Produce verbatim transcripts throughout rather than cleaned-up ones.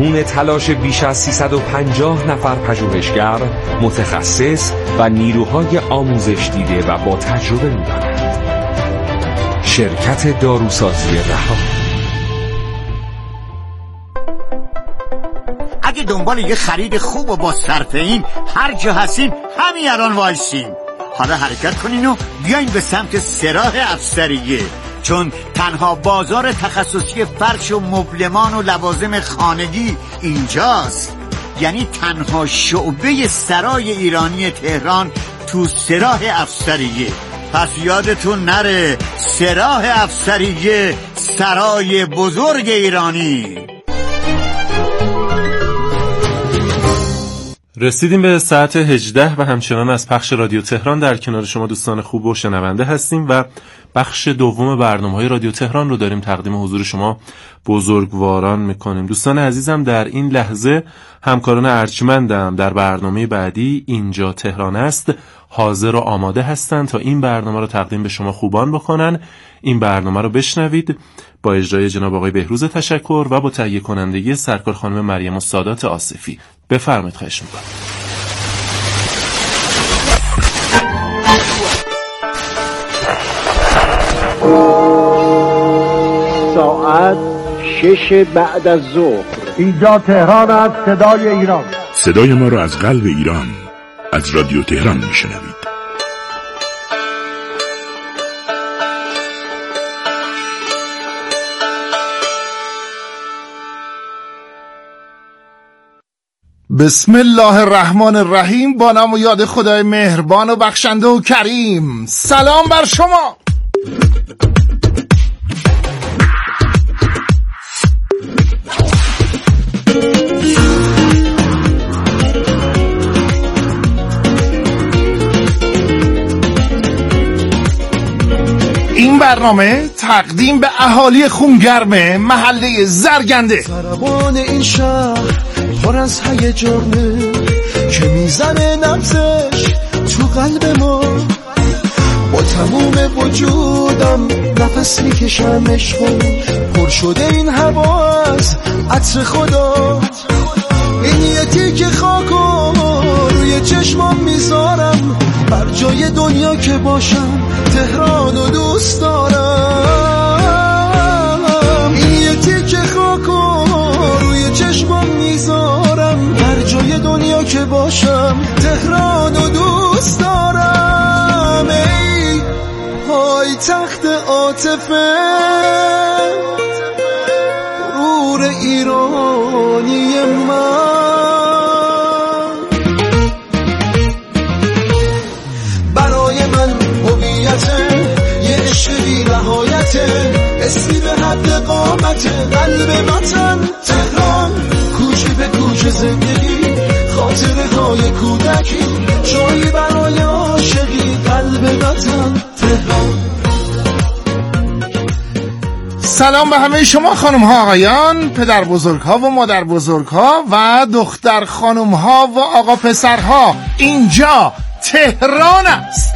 بدون تلاش بیش از سیصد و پنجاه نفر پژوهشگر، متخصص و نیروهای آموزش دیده و با تجربه می‌دارد. شرکت داروسازی رها. اگه دنبال یه خرید خوب و با صرفه این هر جا هستین همین الان وایسین. حالا حرکت کنین و بیاین به سمت سراح افسریه، چون تنها بازار تخصصی فرش و مبلمان و لوازم خانگی اینجاست. یعنی تنها شعبه سرای ایرانی تهران تو سراح افسریه. پس یادتون نره، سراح افسریه، سرای بزرگ ایرانی. رسیدیم به ساعت هجده و همچنان از پخش رادیو تهران در کنار شما دوستان خوب و شنونده هستیم و بخش دوم برنامه‌های رادیو تهران رو داریم تقدیم حضور شما بزرگواران میکنیم. دوستان عزیزم، در این لحظه همکاران ارجمندم در برنامه بعدی اینجا تهران است حاضر و آماده هستند تا این برنامه رو تقدیم به شما خوبان بکنن. این برنامه رو بشنوید با اجرای جناب آقای بهروز تشکر و با تهیه کنندگی سرکار خانم مریم السادات آصفی. بفرمایید. خواهش می‌کنم. ساعت شش بعد از ظهر. اینجا تهران است، صدای ایران. صدای ما را از قلب ایران از رادیو تهران میشنوید. بسم الله الرحمن الرحیم. با نام و یاد خدای مهربان و بخشنده و کریم. سلام بر شما. این برنامه تقدیم به اهالی خونگرم محله زرگنده. سربان این شهر پر از هیجانه که میزنه نبضش تو قلب ما. با تموم وجودم نفس میکشم عشقم، پر شده این هوا از عطر خدا. این یه تیکه خاکو روی چشمام میذارم، بر جای دنیا که باشم تهرانو دوست دارم. این یه تیکه خاکو روی چشمام میذارم، بر جای دنیا که باشم تهرانو دوست دارم. ای پای تخت عاطفه غرور ایرانی من، برای من هویته یه عشق بی نهایته، اسمی به حد قامته قلب وطن تهران. کوچه به کوچه زندگی، خاطره های کودکی، جایی برای عاشقی قلب وطن تهران. سلام به همه شما خانم ها آقایان، پدر بزرگ ها و مادر بزرگ ها و دختر خانم ها و آقا پسر ها. اینجا تهران است.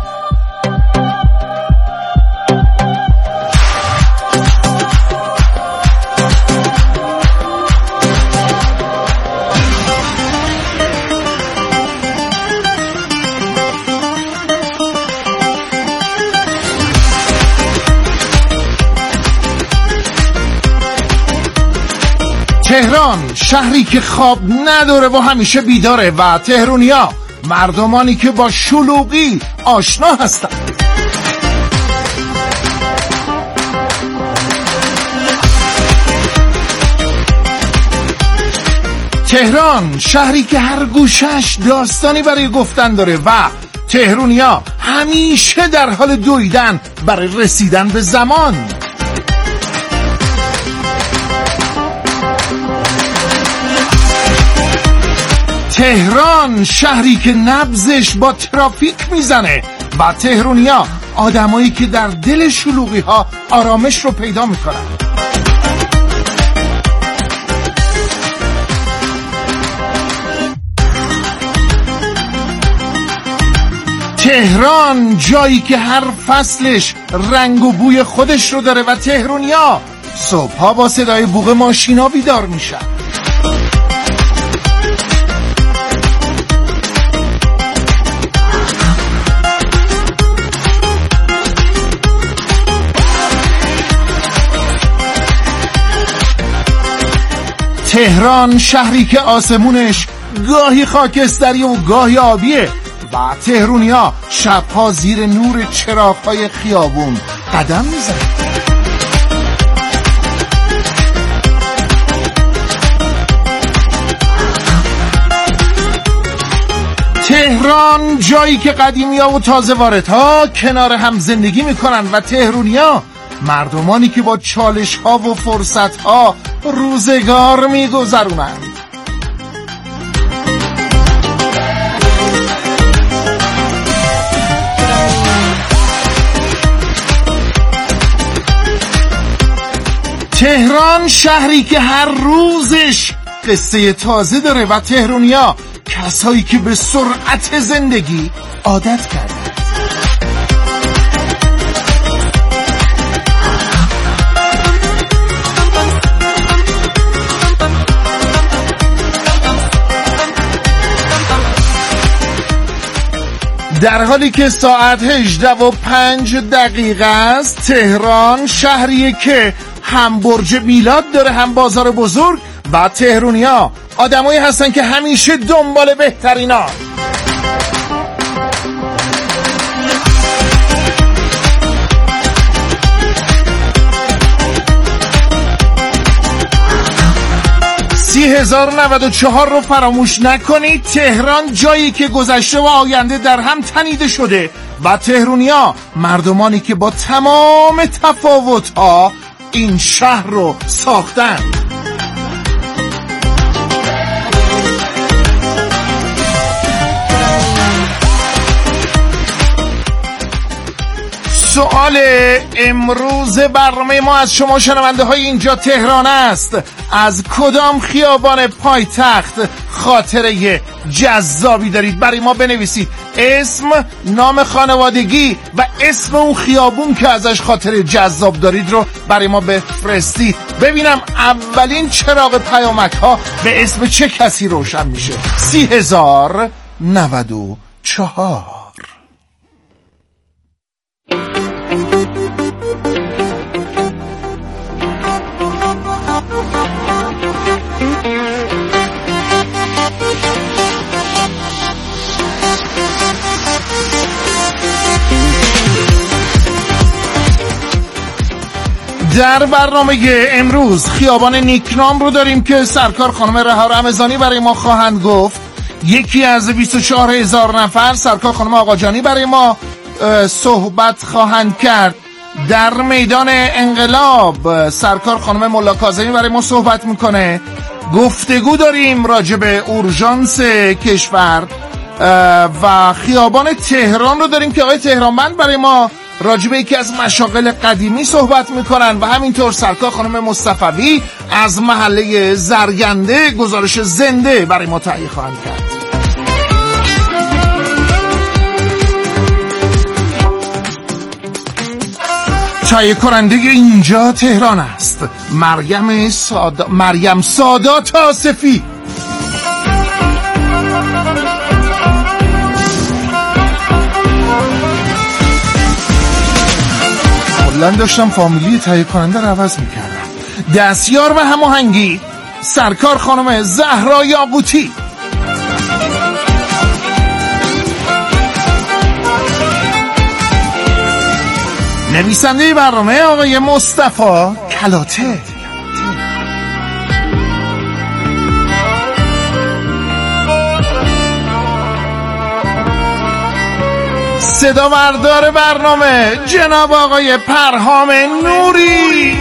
تهران شهری که خواب نداره و همیشه بیداره و تهرونیا مردمانی که با شلوغی آشنا هستن. تهران شهری که هر گوشش داستانی برای گفتن داره و تهرونیا همیشه در حال دویدن برای رسیدن به زمان. تهران شهری که نبضش با ترافیک میزنه و تهرونیا آدمایی که در دل شلوغی ها آرامش رو پیدا میکنن. تهران جایی که هر فصلش رنگ و بوی خودش رو داره و تهرونیا صبحها با صدای بوق ماشینا بیدار میشن. تهران شهری که آسمونش گاهی خاکستری و گاهی آبیه و تهرونیا شبها زیر نور چراغ‌های خیابون قدم میزنن. تهران جایی که قدیمی‌ها و تازه واردها کنار هم زندگی میکنن و تهرونیا مردمانی که با چالش‌ها و فرصت‌ها روزگار میگذرونن. تهران شهری که هر روزش قصه تازه داره و تهرونیا کسایی که به سرعت زندگی عادت کردن. در حالی که ساعت هجده و پنج دقیقه است، تهران شهریه که هم برج میلاد داره هم بازار بزرگ و تهرونیا آدمایی هستن که همیشه دنبال بهترینان. سی هزار و نود و چهار رو فراموش نکنید. تهران جایی که گذشته و آینده در هم تنیده شده و تهرونیا مردمانی که با تمام تفاوت‌ها این شهر رو ساختن. سوال امروز برنامه ما از شما شنونده های اینجا تهران است: از کدام خیابان پایتخت خاطره جذابی دارید؟ برای ما بنویسید اسم، نام خانوادگی و اسم اون خیابون که ازش خاطره جذاب دارید رو برای ما بفرستید. ببینم اولین چراغ پیامک ها به اسم چه کسی روشن میشه. سی هزار نود و چهار. در برنامه امروز خیابان نیکنام رو داریم که سرکار خانم رها رمضانی برای ما خواهند گفت. یکی از بیست و چهار هزار نفر سرکار خانم آقاجانی برای ما صحبت خواهند کرد. در میدان انقلاب سرکار خانم ملا کاظمی برای ما صحبت میکنه. گفتگو داریم راجع به اورژانس کشور و خیابان تهران رو داریم که آقای تهرانبند برای ما راجع به یکی از مشاغل قدیمی صحبت میکنن و همینطور سرکار خانم مصطفوی از محله زرگنده گزارش زنده برای ما تهیه خواهند کرد. تهیه کننده اینجا تهران است مریم سادا مریم سادات آصفی. قبلا داشتم فامیلی تهیه کننده رو عوض میکردم. دستیار و هماهنگی سرکار خانم زهرا یاقوتی. نویسنده برنامه آقای مصطفی کلاته. صدا بردار برنامه جناب آقای پرهام نوری.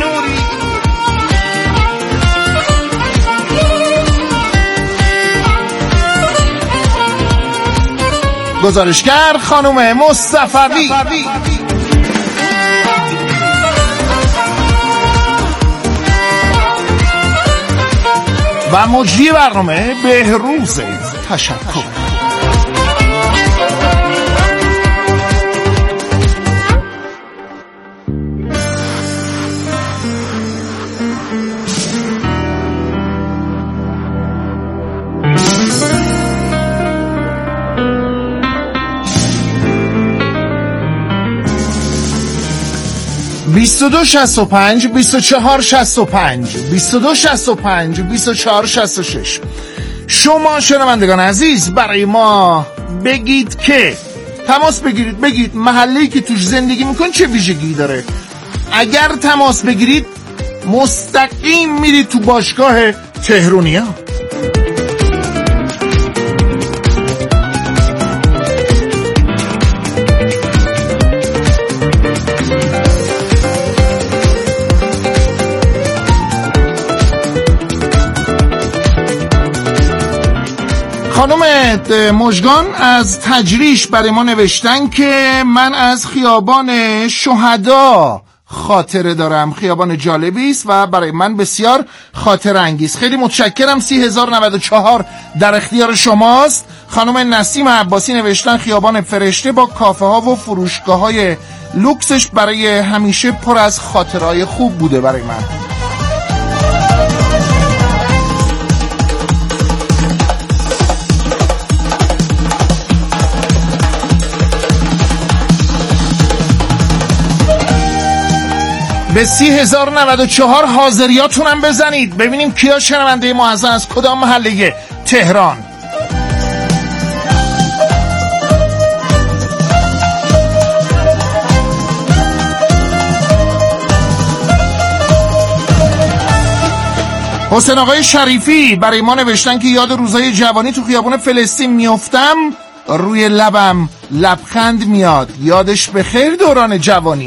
گزارشگر خانم مصطفوی. و مجری برنامه بهروز تشکر. بیست و دو شصت و پنج بیست و چهار شصت و پنج بیست و دو شصت و پنج بیست و چهار شصت و شش. شما شنوندگان عزیز برای ما بگید که تماس بگیرید، بگید محله‌ای که توش زندگی میکن چه ویژگی داره. اگر تماس بگیرید مستقیم میرید تو باشگاه تهرونیا. خانم مژگان از تجریش برای ما نوشتن که من از خیابان شهدا خاطره دارم، خیابان جالبی است و برای من بسیار خاطره انگیز. خیلی متشکرم. سی هزار و نود و چهار در اختیار شماست. خانم نسیم عباسی نوشتن خیابان فرشته با کافه ها و فروشگاه های لوکسش برای همیشه پر از خاطرهای خوب بوده برای من. به سی هزار و نود و چهار حاضریاتونم بزنید ببینیم کیا شنونده ما هستن از کدام محله تهران. حسین آقای شریفی برای ما نوشتن که یاد روزهای جوانی تو خیابان فلسطین میافتم روی لبم لبخند میاد، یادش بخیر دوران جوانی.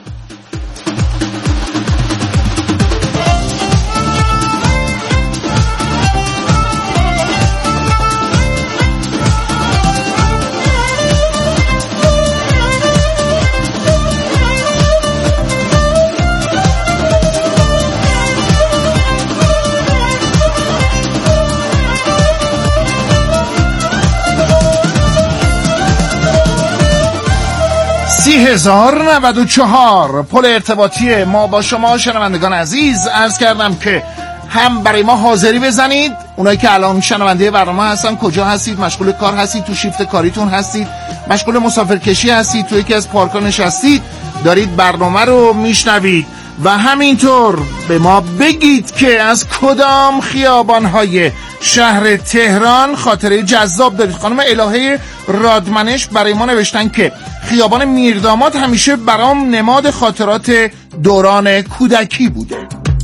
سی هزار و نود و چهار پل ارتباطی ما با شما شنوندگان عزیز. عرض کردم که هم برای ما حاضری بزنید، اونایی که الان شنونده برنامه هستن کجا هستید، مشغول کار هستید، تو شیفت کاریتون هستید، مشغول مسافرکشی هستید، تو یکی از پارک‌ها نشستید دارید برنامه رو میشنوید و همینطور به ما بگید که از کدام خیابان‌های شهر تهران خاطره جذاب دارید. خانم الهه رادمنش برای ما نوشتن که خیابان میرداماد همیشه برام نماد خاطرات دوران کودکی بوده.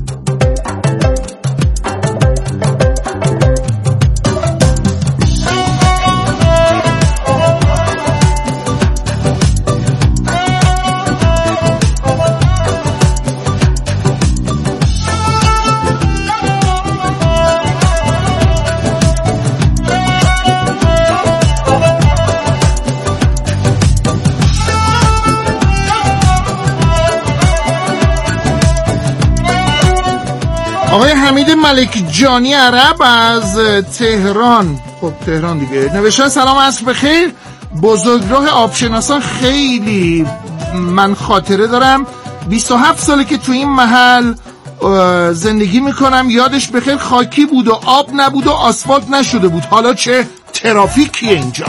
آقای حمید ملک جانی عرب از تهران، خب تهران دیگه، نوشتن سلام عصر بخیر، بزرگراه آبشناسان خیلی من خاطره دارم، بیست و هفت ساله که تو این محل زندگی میکنم، یادش بخیر خاکی بود و آب نبود و آسفالت نشده بود، حالا چه ترافیکیه اینجا.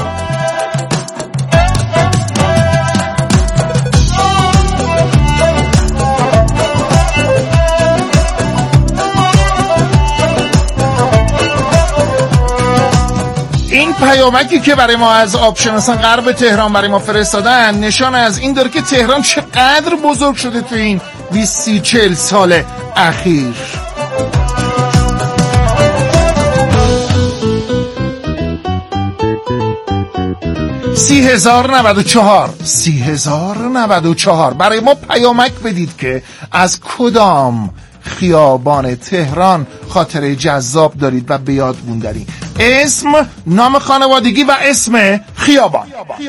این پیامکی که برای ما از آبشناسان غرب تهران برای ما فرستادن نشان از این داره که تهران چقدر بزرگ شده تو این بیست چهل سال اخیر. سی هزار و نود و چهار سی هزار و نود و چهار برای ما پیامک بدید که از کدام خیابان تهران خاطره جذاب دارید و به یاد موندنی. اسم، نام خانوادگی و اسم خیابان.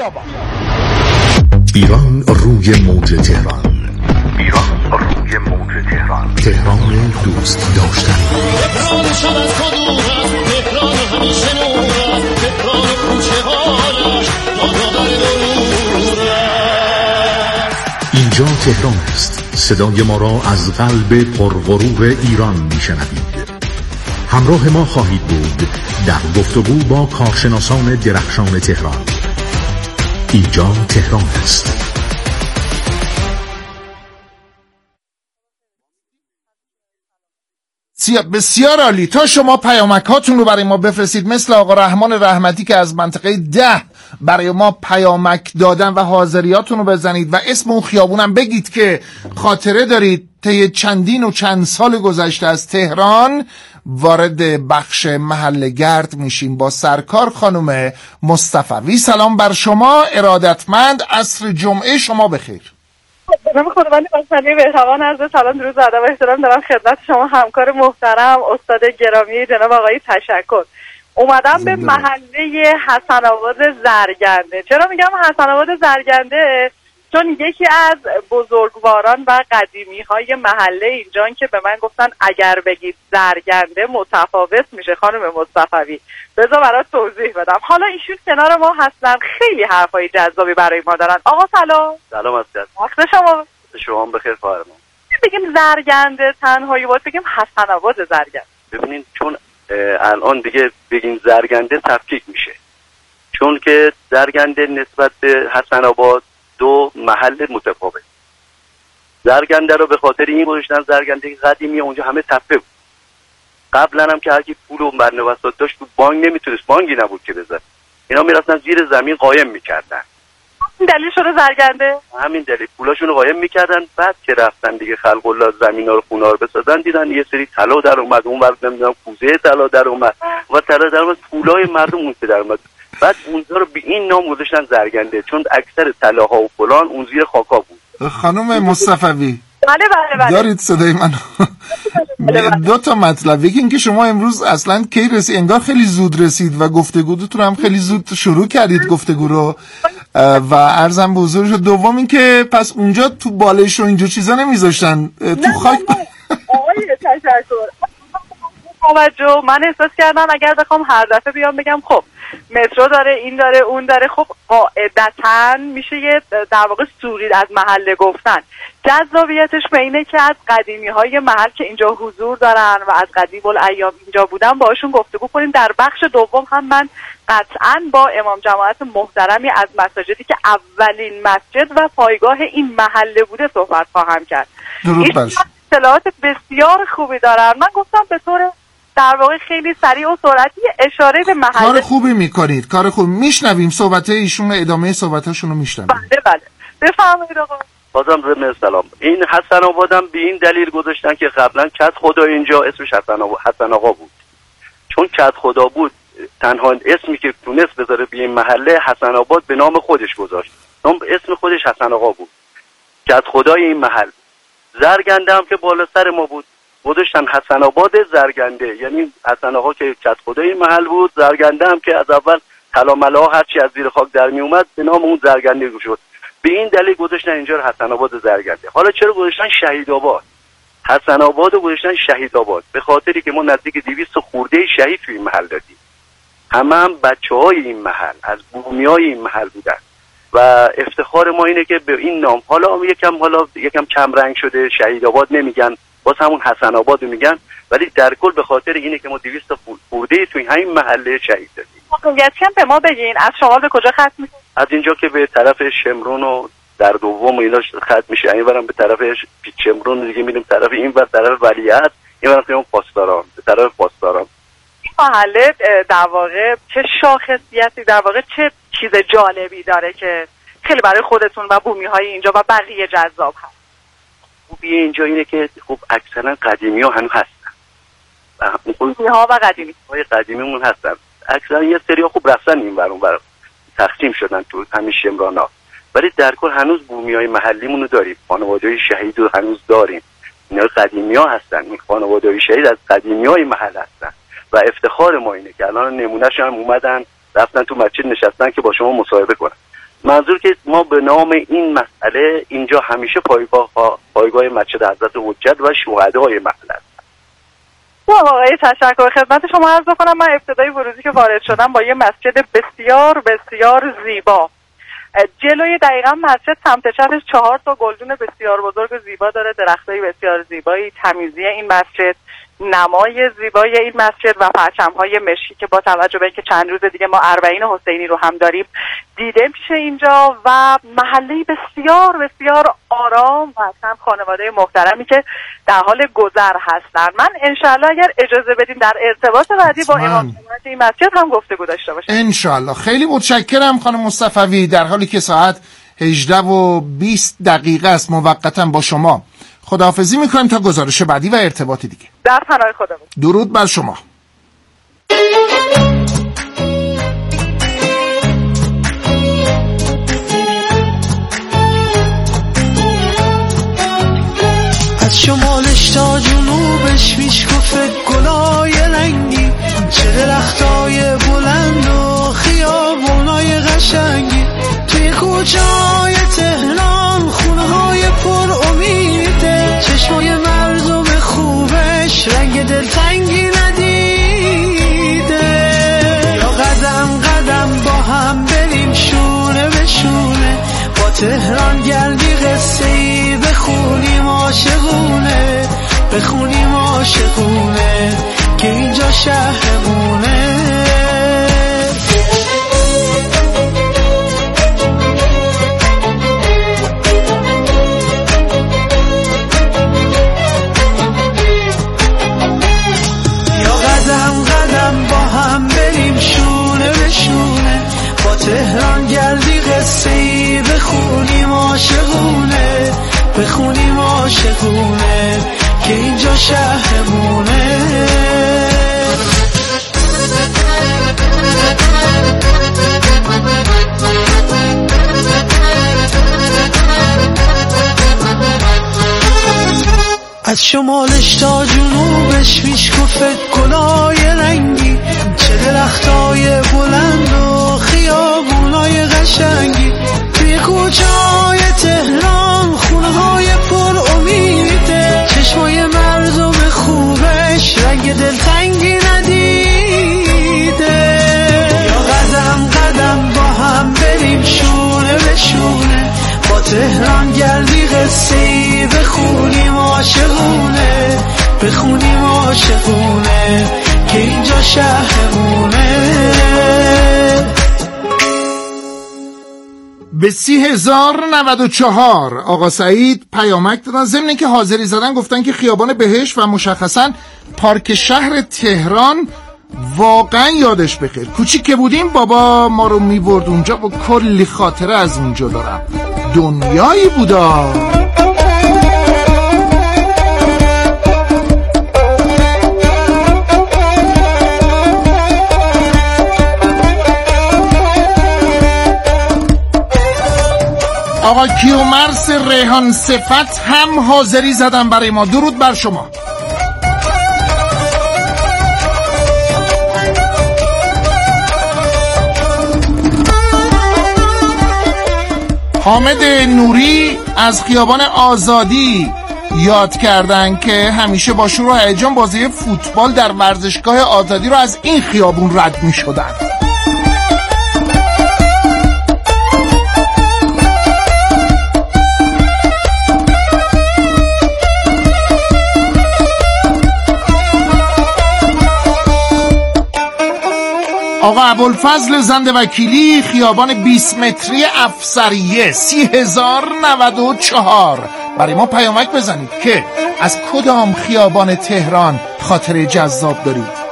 ایران روی موج تهران، ایران روی موج تهران، تهران دوست داشتن. تهران شب از کدور است، تهران همیشه نور است، تهران کوچه هایش دادادار دور است. اینجا تهران است. صدای ما را از قلب پرغرور ایران میشنوید. همراه ما خواهید بود در گفتگو با کارشناسان درخشان تهران. اینجا تهران است. بسیار عالی. تا شما پیامک هاتون رو برای ما بفرستید مثل آقا رحمان رحمتی که از منطقه ده برای ما پیامک دادن و حاضریاتون رو بزنید و اسم اون خیابونم بگید که خاطره دارید طی چندین و چند سال گذشته از تهران. وارد بخش محل گرد میشیم با سرکار خانم مصطفوی. سلام بر شما، ارادتمند، عصر جمعه شما بخیر. نام خداوند بخشنده بهتوان عرض سلام درود و ادب و احترام دارم خدمت شما همکار محترم استاد گرامی جناب آقای تشکر. اومدم به محله حسن آباد زرگنده. چرا میگم حسن آباد زرگنده؟ چون یکی از بزرگواران و قدیمی های محله اینجان که به من گفتن اگر بگید زرگنده متفاوت میشه خانم مصطفوی. بذار برات توضیح بدم. حالا ایشون کنار ما هستن، خیلی حرفای جذابی برای ما دارن. آقا سلام. سلام عزیز. وقت شما شما بخیر خواهرم. بگیم زرگنده تنهایی باید بگیم حسن آباد زرگنده. ببینید چون الان دیگه بگیم زرگنده تفکیک میشه، چون که زرگنده نسبت به حسن آباد دو محل متفاوت. زرگنده رو به خاطر این گذاشتن زرگنده قدیمی، اونجا همه تپه بود. قبلا هم که هرکی پول و بندوبست داشت تو بانک نمیتونست، بانکی نبود که بذاره، اینا میرفتن زیر زمین قایم میکردن. این دلیل شده زرگنده؟ همین دلیل پولاشون رو قایم میکردن. بعد که رفتن دیگه خلق الله زمینا رو خونا رو بسازن، دیدن یه سری طلا در اومد، اون وقت نمیدونم کوزه طلا در اومد و طلا در اومد، پولای مردم اون در اومد. بعد اونجا رو به این نام گذاشتن زرگنده، چون اکثر طلاها و فلان اون زیر خاکا بود. خانم مصطفوی بله بله بله دارید صدای من؟ دو تا مطلب. یکی این که شما امروز اصلا کی رسید، انگار خیلی زود رسید و گفتگوتون هم خیلی زود شروع کردید گفتگو رو و عرضم به حضورش. دوم این که پس اونجا تو بالش و اینجور چیزا نمیذاشتن تو خاک. آقای تشکر توجه، من احساس کردم اگر بخوام هر دفعه بیام بگم خب مترو داره، این داره، اون داره، خب قاعدتاً میشه یه در واقع سوری از محله گفتن. جذابیتش به اینه که از قدیمی های محل که اینجا حضور دارن و از قدیم الایام اینجا بودن باشون گفتگو کنیم. در بخش دوم هم من قطعاً با امام جماعت محترمی از مساجدی که اولین مسجد و پایگاه این محله بوده صحبت خواهم کرد. درود بر شما. اطلاعات بسیار خوبی دارن. من گفتم به طور در واقع خیلی سریع و سرعتی اشاره به محله. کار خوبی میکنید، کار خوب. میشنویم صحبت ایشون، ادامه صحبتاشون رو میشنویم. بله بله بفرمایید آقا. بازم ضمن سلام. این حسن آبادم به این دلیل گذاشتن که قبلا کد خدا اینجا اسمش حسن آقا, حسن آقا بود، چون کد خدا بود تنها اسمی که تونست بذاره به این محله حسن آباد به نام خودش گذاشت، نام اسم خودش حسن آقا بود، کد خدای این محل. زرگنده هم که بالا سر ما بود گذاشتن حسن آباد زرگنده، یعنی حسن آقا که کد خدای این محل بود، زرگنده هم که از اول طلا ملا هرچی از زیر خاک در می اومد به نام اون زرگنده شد. به این دلیل گذاشتن اینجا رو حسن آباد زرگنده. حالا چرا گذاشتن شهید آباد؟ حسن آباد رو گذاشتن شهید آباد به خاطری که ما نزدیک دویست خورده شهید توی این محل دادیم. همه هم بچه های این محل از بومی های این محل بودن و افتخار ما اینه که به این نام حالا یکم حالا یکم کم رنگ شده، شهید آباد نمیگن، باز همون حسن آباد رو میگن، ولی در کل به خاطر اینه که ما دویست خورده توی همین محله شهید دادیم. واقعیتاً به ما بگین از شمال به کجا ختم میشه؟ از اینجا که به طرف شمرون و در دوم اینا ختم میشه، اینورم به طرف پیچ شمرون دیگه میریم طرف این ور طرف ولیعصر، اینورم خیابون پاسداران به طرف پاسداران. این محله در واقع چه شاخصیتی، در واقع چه چیز جالبی داره که خیلی برای خودتون و بومی های اینجا و بقیه جذاب هست؟ خوبی اینجا اینه که خب اکثرا قدیمی ها هنوز هستن، بومی ها و قدیمی های قدیمیمون هستن. اکثرا یه سری ها خوب رفتن این ور اون ور تقسیم شدن تو همین شمرانا، ولی در کل هنوز بومی های محلیمون رو داریم، خانواده های شهید رو هنوز داریم. اینا قدیمی ها هستن، این خانواده های شهید از قدیمی های محل هستن و افتخار ما اینه که الان نمونهش هم اومدن رفتن تو مسجد نشستن که با شما مصاحبه کنن. منظور که ما به نام این مسئله اینجا همیشه پایگاه پایگاه مسجد حضرت حجت و شهدای محل هستن. آقای تشکر، خدمت شما عرض کنم من ابتدای ورودی که وارد شدم با یه مسجد بسیار بسیار زیبا، جلوی دقیقا مسجد سمت چپش چهار تا گلدون بسیار بزرگ و زیبا داره، درختای بسیار زیبایی، تمیزی این مسجد، نمای زیبای این مسجد و پرچم‌های مشکی که با توجه به اینکه چند روز دیگه ما اربعین حسینی رو هم داریم دیده میشه اینجا و محله‌ای بسیار بسیار آرام و چند خانواده محترمی که در حال گذر هستن. من انشالله اگر اجازه بدین در ارتباط بعدی با امام این مسجد هم گفتگو داشته باشم. انشالله. خیلی متشکرم خانم مصطفوی. در حالی که ساعت هجده و بیست دقیقه است موقتا با شما خداحافظی میکنیم تا گزارش بعدی و ارتباطی دیگه. در پناه خدا بود. درود بر شما. از شمالش تا جنوبش میشکفه گلای رنگی، چه درختای بلند و خیابونای قشنگی، توی کوچه‌های تهران خونه‌های پر امیده، چشمای مردم خوبش رنگ دلتنگی ندیده. یا قدم قدم با هم بریم شونه به شونه، با تهران گردی قصه‌ای بخونیم عاشقونه، بخونیم عاشقونه که اینجا شهرمونه. تهران گردی قصه‌ای بخونیم عاشقونه، بخونیم عاشقونه که اینجا شهرمونه. از شمالش تا جنوبش میشکفه گلای رنگی، چه درختای بلند و خیابونای قشنگی، توی کوچه‌های تهران خونه‌های پر امیده، چشمای مردم خوبش رنگ دلتنگی ندیده. یا قدم قدم با هم بریم شونه به شونه، با تهران گردی قصه‌ای بخونیم عاشقونه، بخونیم عاشقونه که اینجا شهرمونه. به سی هزار نود و چهار آقا سعید پیامک دادن، ضمن که حاضری زدن گفتن که خیابان بهشت و مشخصا پارک شهر تهران واقعا یادش بخیر. کوچیک که بودیم بابا ما رو میبرد اونجا و کلی خاطره از اونجا دارم. دنیایی بودا. آقا کیومرث ریحان صفت هم حاضری زدن برای ما. درود بر شما. حامد نوری از خیابان آزادی یاد کردن که همیشه با شور و هیجان بازی فوتبال در ورزشگاه آزادی رو از این خیابون رد می شدن. آقا ابوالفضل زنده وکیلی خیابان بیست متری افسریه سی هزار نود و چهار برای ما پیامک بزنید که از کدام خیابان تهران خاطره جذاب دارید.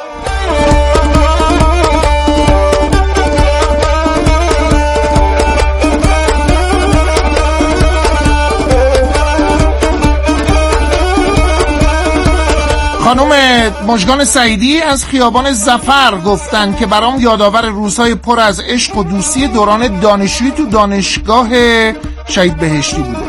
خانم مژگان سعیدی از خیابان ظفر گفتن که برام یادآور روزهای پر از عشق و دوستی دوران دانشجویی تو دانشگاه شهید بهشتی بوده.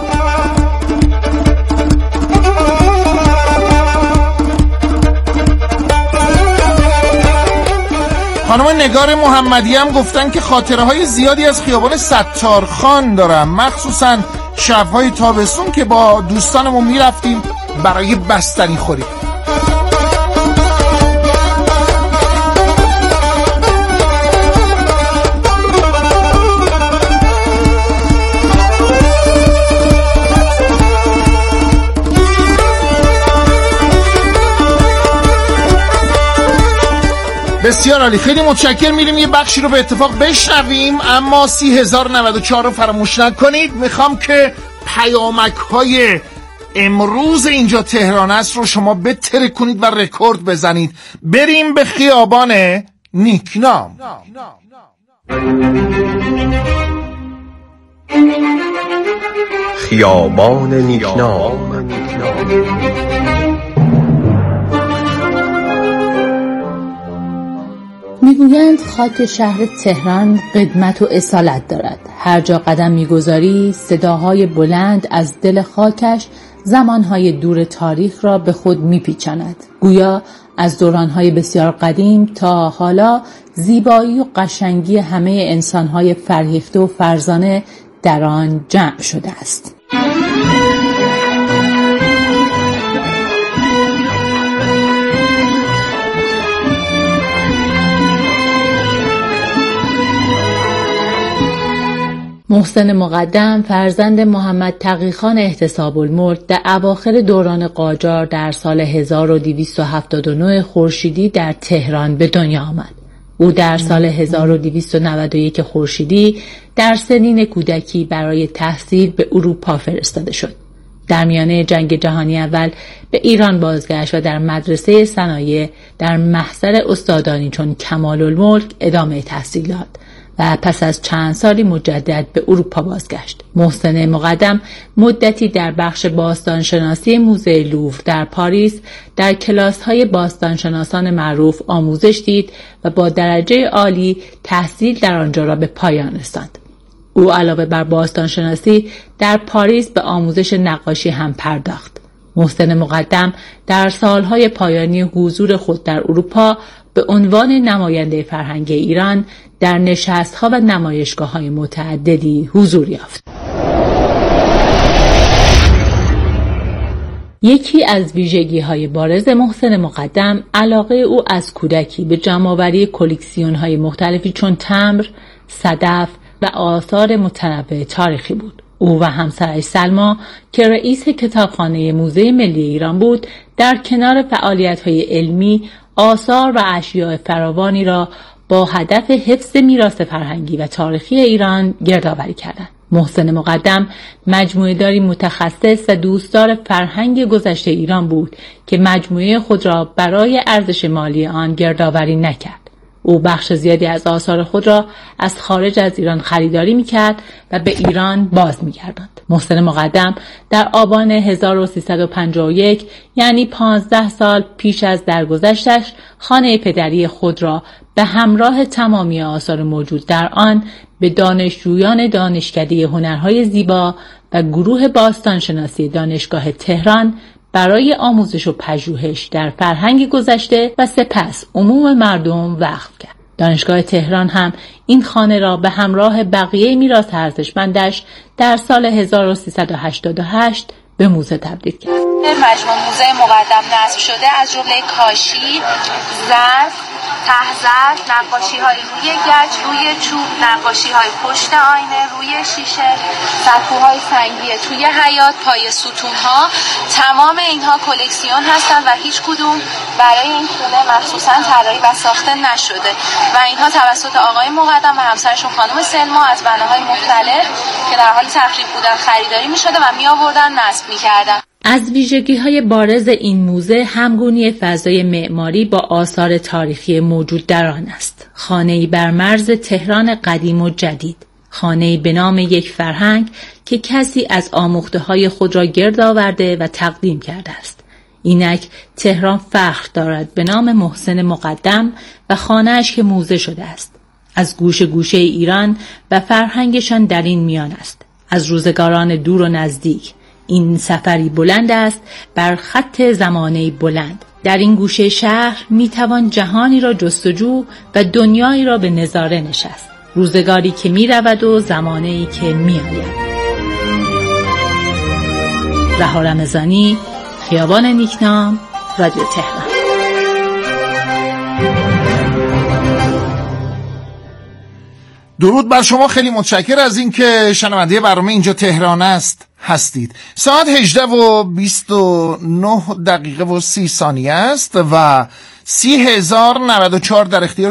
خانم نگار محمدی هم گفتن که خاطره های زیادی از خیابان ستارخان دارم، مخصوصا شب‌های تابستون که با دوستانمون میرفتیم برای بستنی خوری. بسیار عالی، خیلی متشکرم. میریم یه بخشی رو به اتفاق بشنویم، اما سی هزار و نود و چهار رو فراموش نکنید. میخوام که پیامک های امروز اینجا تهران است رو شما بتره کنید و رکورد بزنید. بریم به خیابان نیکنام. خیابان نیکنام. میگویند خاک شهر تهران قدمت و اصالت دارد. هر جا قدم میگذاری صداهای بلند از دل خاکش زمانهای دور تاریخ را به خود میپیچاند. گویا از دورانهای بسیار قدیم تا حالا زیبایی و قشنگی همه انسانهای فرهیخته و فرزانه در آن جمع شده است. محسن مقدم فرزند محمد تقی‌خان احتساب الملک در اواخر دوران قاجار در سال هزار و دویست و هفتاد و نه خورشیدی در تهران به دنیا آمد. او در سال هزار و دویست و نود و یک خورشیدی در سنین کودکی برای تحصیل به اروپا فرستاده شد. در میانه جنگ جهانی اول به ایران بازگشت و در مدرسه صنایع در محضر استادانی چون کمال الملک ادامه تحصیل داد و پس از چند سالی مجدد به اروپا بازگشت. محسن مقدم مدتی در بخش باستانشناسی موزه لوور در پاریس در کلاس‌های باستانشناسان معروف آموزش دید و با درجه عالی تحصیل در آنجا را به پایان رساند. او علاوه بر باستانشناسی در پاریس به آموزش نقاشی هم پرداخت. محسن مقدم در سالهای پایانی حضور خود در اروپا به عنوان نماینده فرهنگ ایران در نشست‌ها و نمایشگاه‌های متعددی حضور یافت. یکی از ویژگی‌های بارز محسن مقدم علاقه او از کودکی به جمع‌آوری کلکسیون‌های مختلفی چون تمبر، صدف و آثار متنوع تاریخی بود. او و همسرش سلما که رئیس کتابخانه موزه ملی ایران بود، در کنار فعالیت‌های علمی، آثار و اشیاء فراوانی را با هدف حفظ میراث فرهنگی و تاریخی ایران گردآوری کردند. محسن مقدم مجموعه‌داری متخصص و دوستدار فرهنگ گذشته ایران بود که مجموعه خود را برای ارزش مالی آن گردآوری نکرد. او بخش زیادی از آثار خود را از خارج از ایران خریداری می‌کرد و به ایران باز می‌گرداند. محسن مقدم در آبان هزار و سیصد و پنجاه و یک یعنی پانزده سال پیش از درگذشتش خانه پدری خود را به همراه تمامی آثار موجود در آن به دانشجویان دانشکده هنرهای زیبا و گروه باستانشناسی دانشگاه تهران برای آموزش و پژوهش در فرهنگ گذشته و سپس عموم مردم وقف کرد. دانشگاه تهران هم این خانه را به همراه بقیه میراث ارزشمندش در سال هزار و سیصد و هشتاد و هشت به موزه تبدیل کرد. مجموع موزه مقدم نصب شده از جمله کاشی، ظرف، ته‌ظرف، نقاشی‌های روی گچ، روی چوب، نقاشی‌های پشت آینه، روی شیشه، سکوهای سنگی توی حیاط، پای ستون‌ها، تمام اینها کلکسیون هستند و هیچ کدوم برای این خونه مخصوصاً طراحی و ساخته نشده و اینها توسط آقای مقدم و همسرشون خانم سلما از بناهای مختلف که در حال تخریب بودن خریداری می‌شده و می‌آوردن نصب می‌کردن. از ویژگی‌های بارز این موزه همگونی فضای معماری با آثار تاریخی موجود در آن است. خانه‌ای بر مرز تهران قدیم و جدید، خانه‌ای به نام یک فرهنگ که کسی از آموخته‌های خود را گرد آورده و تقدیم کرده است. اینک تهران فخر دارد به نام محسن مقدم و خانه‌اش که موزه شده است. از گوشه گوشه ایران و فرهنگشان در این میان است. از روزگاران دور و نزدیک این سفری بلند است بر خط زمانه‌ای بلند. در این گوشه شهر میتوان جهانی را جستجو و دنیایی را به نظاره نشست. روزگاری که میرود و زمانه‌ای که میآید. رها رمضانی، خیابان نیکنام، رادیو تهران. درود بر شما، خیلی متشکر از این که شنونده برنامه اینجا تهران است هستید. ساعت هجده و بیست و نه دقیقه و سی ثانیه است و سی هزار نود و چهار در اختیار